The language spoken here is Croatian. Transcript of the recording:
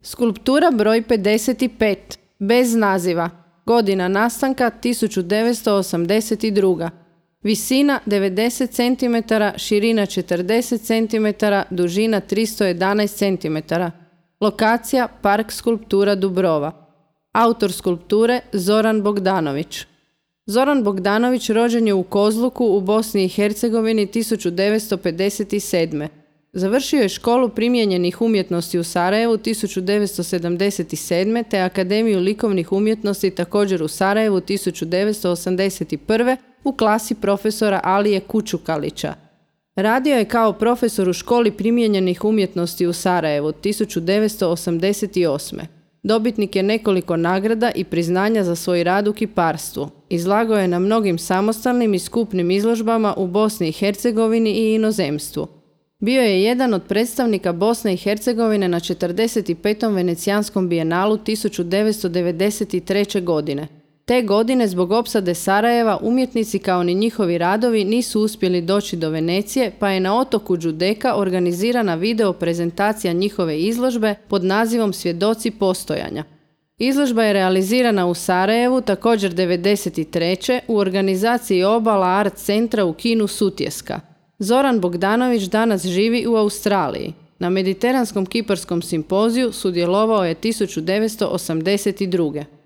Skulptura broj 55, bez naziva, godina nastanka 1982, visina 90 cm, širina 40 cm, dužina 311 cm, lokacija Park skulptura Dubrova, autor skulpture Zoran Bogdanović. Zoran Bogdanović rođen je u Kozluku u Bosni i Hercegovini 1957. Završio je školu primijenjenih umjetnosti u Sarajevu 1977. te Akademiju likovnih umjetnosti također u Sarajevu 1981. u klasi profesora Alije Kučukalića. Radio je kao profesor u školi primijenjenih umjetnosti u Sarajevu 1988. Dobitnik je nekoliko nagrada i priznanja za svoj rad u kiparstvu. Izlagao je na mnogim samostalnim i skupnim izložbama u Bosni i Hercegovini i inozemstvu. Bio je jedan od predstavnika Bosne i Hercegovine na 45. Venecijanskom bijenalu 1993. godine. Te godine zbog opsade Sarajeva umjetnici kao ni njihovi radovi nisu uspjeli doći do Venecije, pa je na otoku Đudeka organizirana video prezentacija njihove izložbe pod nazivom Svjedoci postojanja. Izložba je realizirana u Sarajevu također 1993. u organizaciji Obala Art Centra u kinu Sutjeska. Zoran Bogdanović danas živi u Australiji. Na Mediteranskom kiparskom simpoziju sudjelovao je 1982.